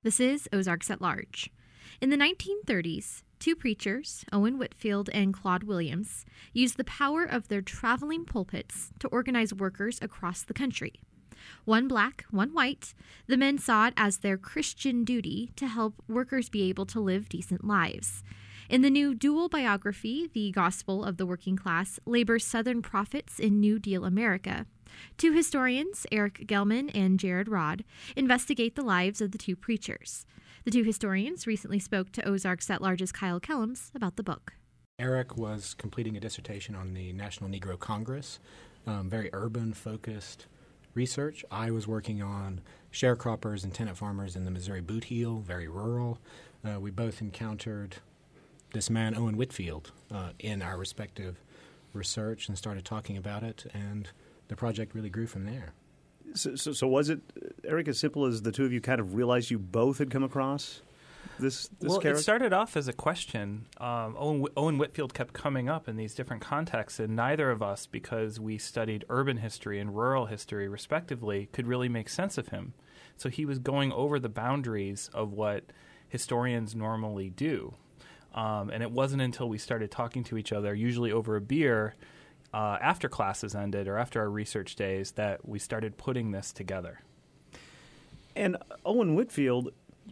This is Ozarks at Large. In the 1930s, two preachers, Owen Whitfield and Claude Williams, used the power of their traveling pulpits to organize workers across the country. One black, one white, the men saw it as their Christian duty to help workers be able to live decent lives. In the new dual biography, The Gospel of the Working Class, Labor's Southern Prophets in New Deal America, two historians, Eric Gelman and Jared Rodd, investigate the lives of the two preachers. The two historians recently spoke to Ozarks at Large's Kyle Kellums about the book. Eric was completing a dissertation on the National Negro Congress, very urban-focused research. I was working on sharecroppers and tenant farmers in the Missouri Boot Heel, very rural. We both encountered this man, Owen Whitfield, in our respective research and started talking about it, and the project really grew from there. So was it, Eric, as simple as the two of you kind of realized you both had come across this character? It started off as a question. Owen Whitfield kept coming up in these different contexts, and neither of us, because we studied urban history and rural history respectively, could really make sense of him. So he was going over the boundaries of what historians normally do. And it wasn't until we started talking to each other, usually over a beer, after classes ended or after our research days, that we started putting this together. And Owen Whitfield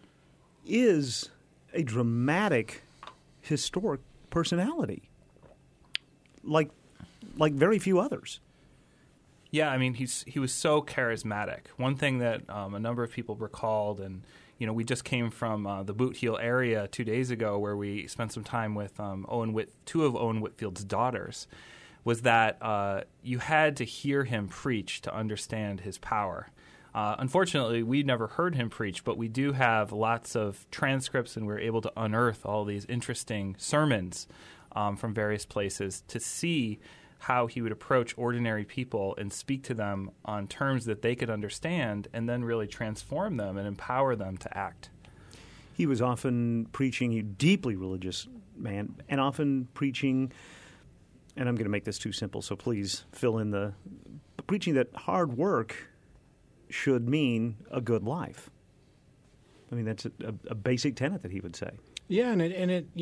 is a dramatic, historic personality, like very few others. Yeah, I mean, he was so charismatic. One thing that a number of people recalled, and we just came from the Boot Heel area 2 days ago, where we spent some time with two of Owen Whitfield's daughters, was that you had to hear him preach to understand his power. Unfortunately, we never heard him preach, but we do have lots of transcripts, and we're able to unearth all these interesting sermons from various places to see how he would approach ordinary people and speak to them on terms that they could understand, and then really transform them and empower them to act. He was often preaching, a deeply religious man, and often preaching, and I'm going to make this too simple, so please fill in preaching that hard work should mean a good life. I mean, that's a basic tenet that he would say. Yeah, and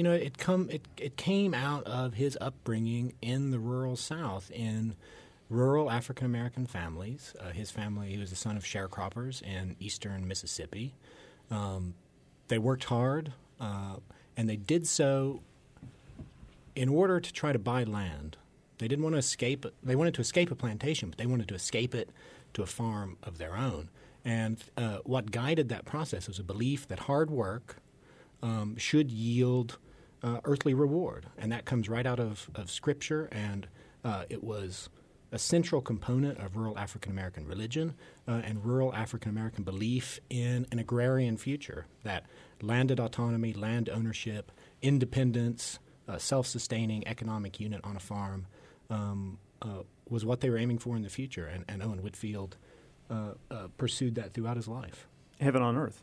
it came out of his upbringing in the rural South, in rural African American families. His family, he was the son of sharecroppers in eastern Mississippi. They worked hard, and they did so in order to try to buy land. They didn't want to escape. They wanted to escape a plantation, but they wanted to escape it to a farm of their own. And what guided that process was a belief that hard work should yield earthly reward, and that comes right out of Scripture, and it was a central component of rural African American religion and rural African American belief in an agrarian future, that landed autonomy, land ownership, independence, self-sustaining economic unit on a farm was what they were aiming for in the future, and Owen Whitfield pursued that throughout his life. Heaven on earth.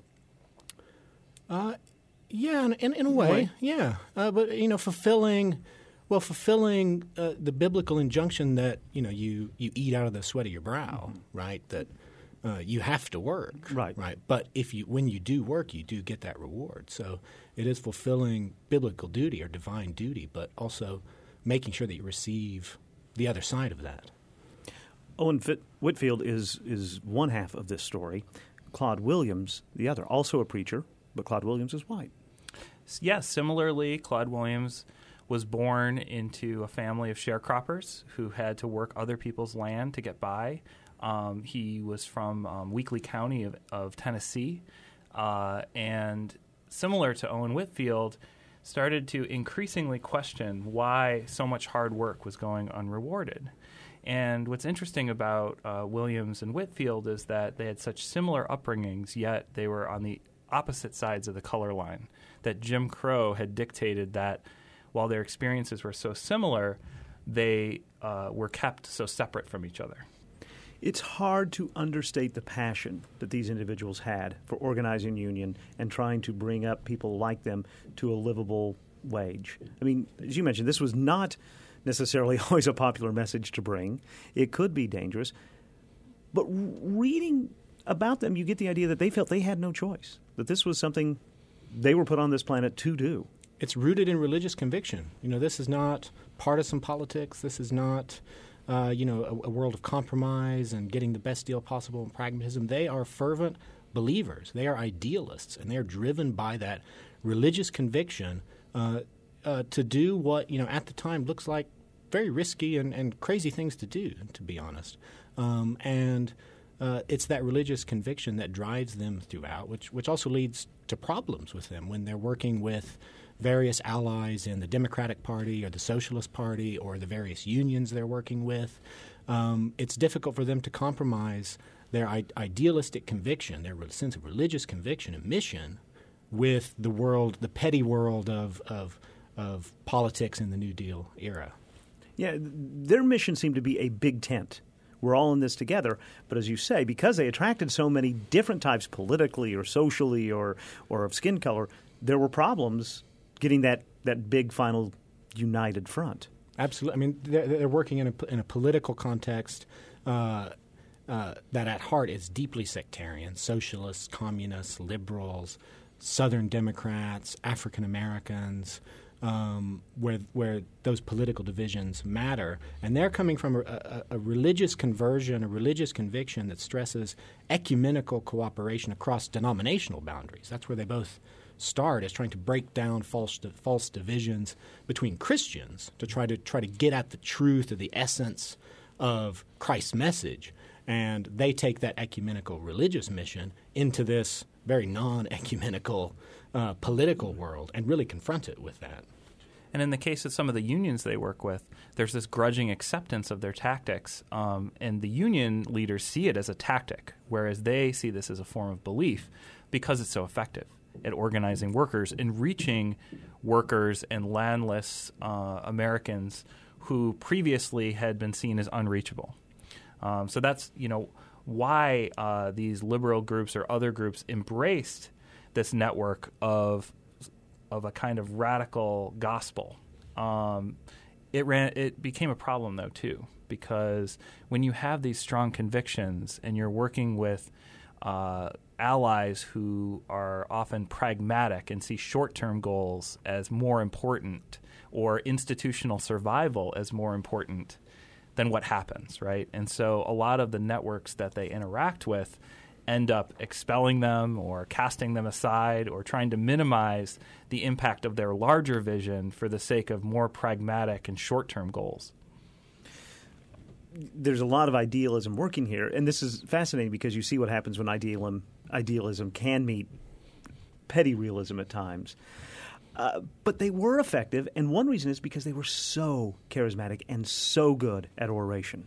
Yeah, in a way, yeah. But fulfilling the biblical injunction that you eat out of the sweat of your brow, right? That you have to work, right? But when you do work, you do get that reward. So it is fulfilling biblical duty or divine duty, but also making sure that you receive the other side of that. Owen Whitfield is one half of this story. Claude Williams, the other, also a preacher, but Claude Williams is white. Yes, similarly, Claude Williams was born into a family of sharecroppers who had to work other people's land to get by. He was from Weakley County of Tennessee, and similar to Owen Whitfield, started to increasingly question why so much hard work was going unrewarded. And what's interesting about Williams and Whitfield is that they had such similar upbringings, yet they were on the opposite sides of the color line, that Jim Crow had dictated that while their experiences were so similar, they were kept so separate from each other. It's hard to understate the passion that these individuals had for organizing union and trying to bring up people like them to a livable wage. I mean, as you mentioned, this was not necessarily always a popular message to bring. It could be dangerous. But reading about them, you get the idea that they felt they had no choice. that this was something they were put on this planet to do. It's rooted in religious conviction. This is not partisan politics. This is not, a world of compromise and getting the best deal possible and pragmatism. They are fervent believers. They are idealists, and they are driven by that religious conviction to do what, at the time looks like very risky and crazy things to do, to be honest. It's that religious conviction that drives them throughout, which also leads to problems with them when they're working with various allies in the Democratic Party or the Socialist Party or the various unions they're working with. It's difficult for them to compromise their idealistic conviction, their sense of religious conviction and mission with the world, the petty world of politics in the New Deal era. Yeah, their mission seemed to be a big tent. We're all in this together. But as you say, because they attracted so many different types politically or socially or of skin color, there were problems getting that big final united front. Absolutely. I mean, they're working in a political context that at heart is deeply sectarian. Socialists, communists, liberals, Southern Democrats, African Americans, where those political divisions matter. And they're coming from a religious conversion, a religious conviction that stresses ecumenical cooperation across denominational boundaries. That's where they both start, is trying to break down false divisions between Christians to try to get at the truth or the essence of Christ's message. And they take that ecumenical religious mission into this very non-ecumenical political world and really confront it with that. And in the case of some of the unions they work with, there's this grudging acceptance of their tactics, and the union leaders see it as a tactic, whereas they see this as a form of belief because it's so effective at organizing workers and reaching workers and landless Americans who previously had been seen as unreachable. So that's why these liberal groups or other groups embraced this network of a kind of radical gospel. It became a problem though too, because when you have these strong convictions and you're working with allies who are often pragmatic and see short-term goals as more important or institutional survival as more important, then what happens, right? And so a lot of the networks that they interact with end up expelling them or casting them aside or trying to minimize the impact of their larger vision for the sake of more pragmatic and short-term goals. There's a lot of idealism working here, and this is fascinating because you see what happens when idealism can meet petty realism at times. But they were effective, and one reason is because they were so charismatic and so good at oration.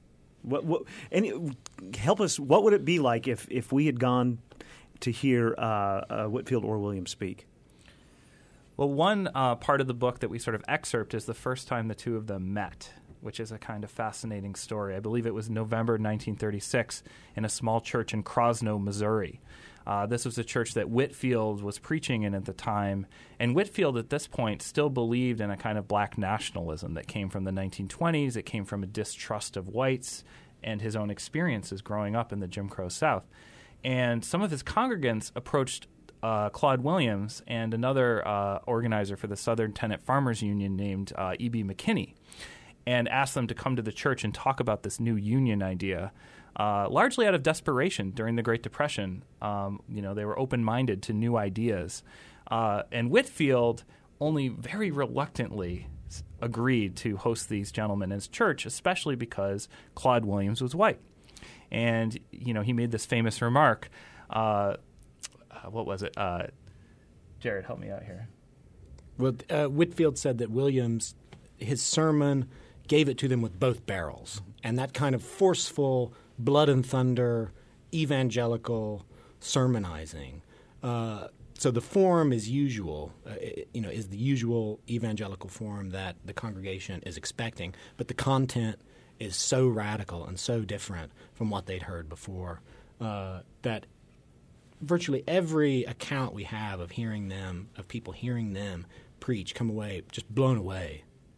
Help us. What would it be like if we had gone to hear Whitefield or Williams speak? Well, one part of the book that we sort of excerpt is the first time the two of them met, which is a kind of fascinating story. I believe it was November 1936 in a small church in Krosno, Missouri. This was a church that Whitefield was preaching in at the time, and Whitefield at this point still believed in a kind of black nationalism that came from the 1920s. It came from a distrust of whites and his own experiences growing up in the Jim Crow South. And some of his congregants approached Claude Williams and another organizer for the Southern Tenant Farmers Union named E.B. McKinney, and asked them to come to the church and talk about this new union idea, largely out of desperation during the Great Depression. They were open-minded to new ideas. And Whitefield only very reluctantly agreed to host these gentlemen in his church, especially because Claude Williams was white. And, he made this famous remark. What was it? Jared, help me out here. Well, Whitefield said that Williams, his sermon, gave it to them with both barrels. And that kind of forceful, blood and thunder, evangelical sermonizing. So the form is usual, is the usual evangelical form that the congregation is expecting, but the content is so radical and so different from what they'd heard before that virtually every account we have of people hearing them preach, come away just blown away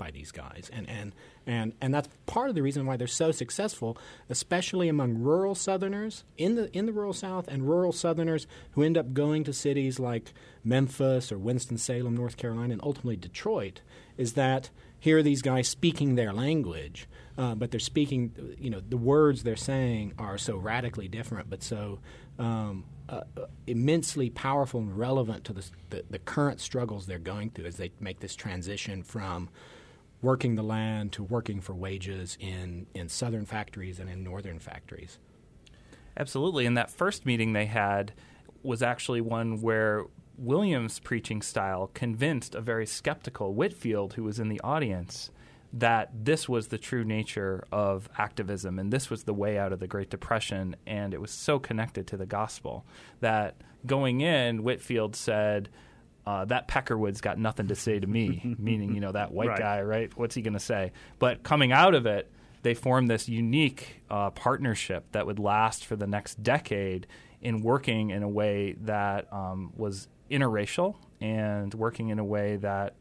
by these guys, and that's part of the reason why they're so successful, especially among rural Southerners in the rural South, and rural Southerners who end up going to cities like Memphis or Winston-Salem, North Carolina, and ultimately Detroit. Is that here are these guys speaking their language, but they're speaking, the words they're saying are so radically different, but so immensely powerful and relevant to the current struggles they're going through as they make this transition from working the land to working for wages in southern factories and in northern factories. Absolutely. And that first meeting they had was actually one where Williams' preaching style convinced a very skeptical Whitefield, who was in the audience, that this was the true nature of activism and this was the way out of the Great Depression, and it was so connected to the gospel that going in, Whitefield said, that Peckerwood's got nothing to say to me, meaning, that white guy, right? What's he going to say? But coming out of it, they formed this unique partnership that would last for the next decade in working in a way that was interracial and working in a way that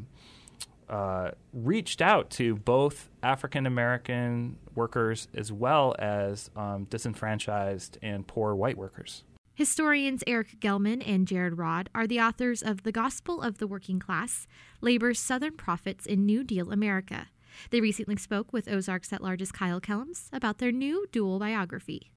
reached out to both African-American workers as well as disenfranchised and poor white workers. Historians Eric Gelman and Jared Rod are the authors of The Gospel of the Working Class, Labor's Southern Prophets in New Deal America. They recently spoke with Ozarks at Large's Kyle Kellums about their new dual biography.